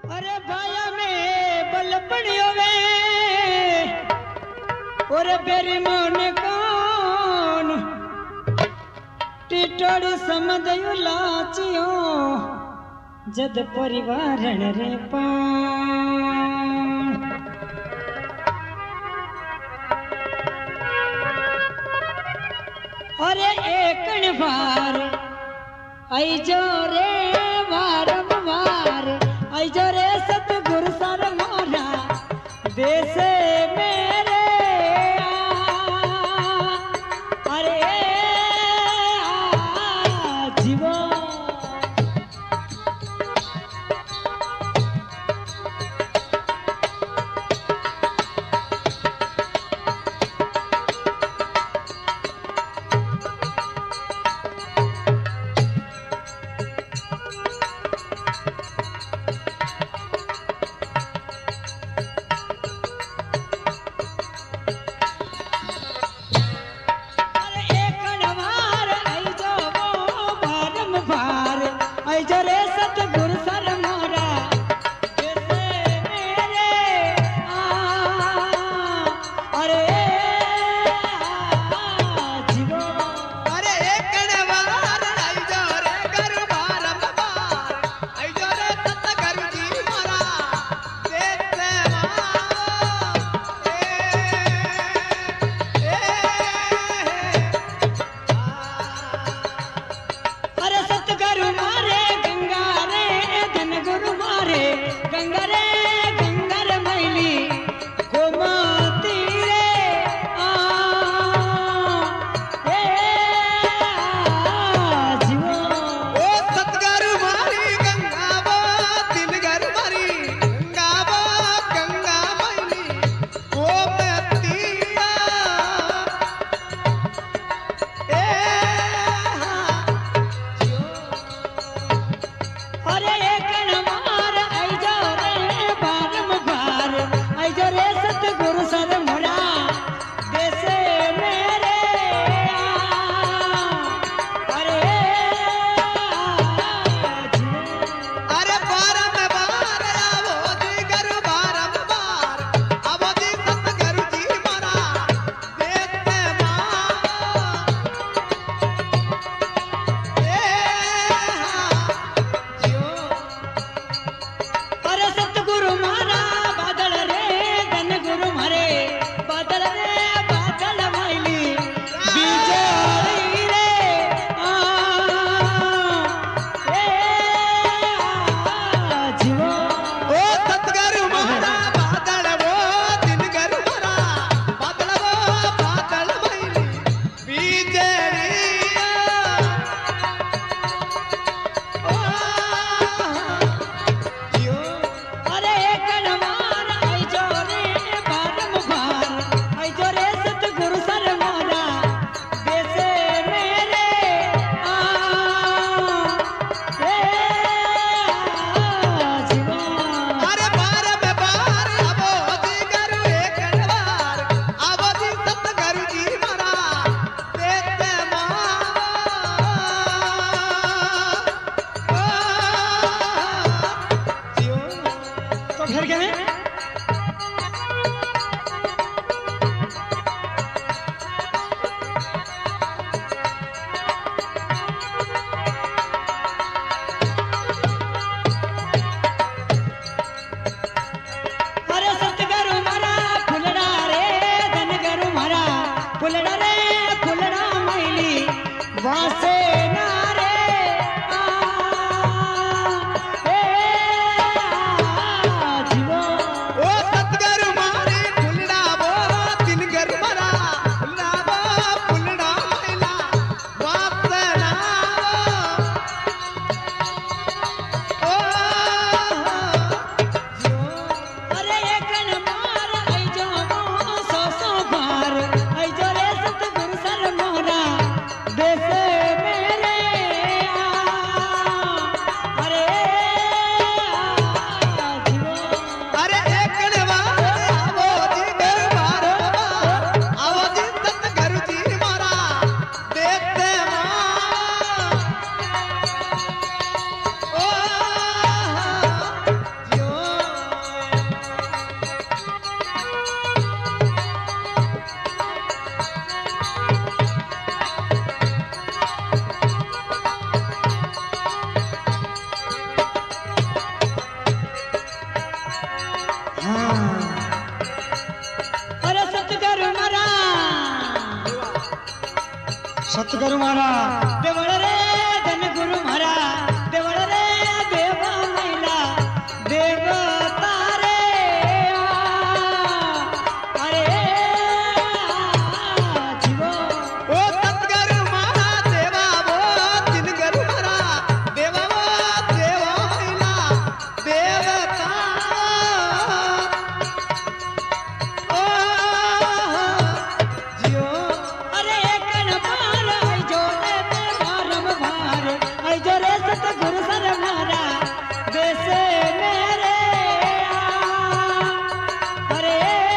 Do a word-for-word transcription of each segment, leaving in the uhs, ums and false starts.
अरे भाया में बल पड़ियो वे और बेरी मन कौन टिटोड़ समझयो लाचियो जद परिवार रे पान अरे एक बार आई जो रे वारम वार आई जो रे सतगुरु सर मोरा देश मेरे अरे जीवो जीवो सतगुरु मारा देवड़ रे धन गुरु मारा देवड़ रे देवा मैला देवता रे अरे जीवो ओ सतगुरु मारा देवा वो दिन गुरु मारा देवा वो देवा मैला देवता ओ जियो अरे कण पार आई जो रे भारम भार आई जो रे सतगुरु सर मारा देश मेरे अरे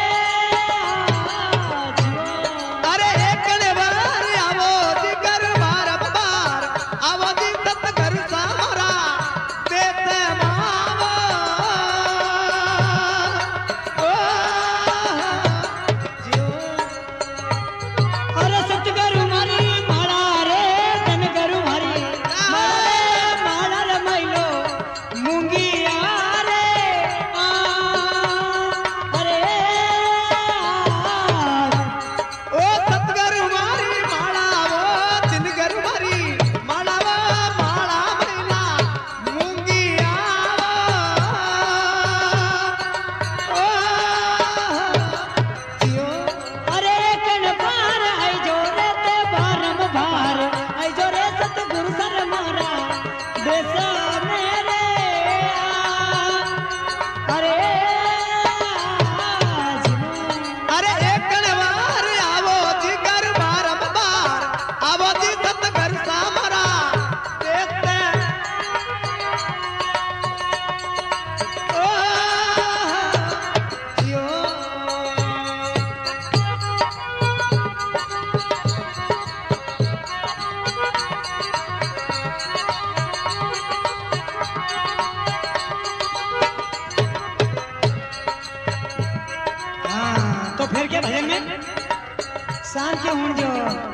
जीवो अरे एक बार आवो जिगर बार बार आवो जी सतगुरु सामरा देते मावो ओ जियो अरे सतगुरु मारी माला रे धन गुरु मारी माला रे माला रे मैलो मूंगी रे आ अरे ओ सतगुरु मारी माला वो दिन गुरु मारी माला वो माला मैला मूंगी आवो ओ जियो अरे कण पार आई जो रे ते भारम भार आई जो रे सतगुरु सर मारा देश मेरे अरे जीवो अरे एक बार आवो जिगर बार बार आवो जी सतगुरु सामरा देते ओ जियो हाँ तो फिर क्या भजन में शांत क्यों हूं जो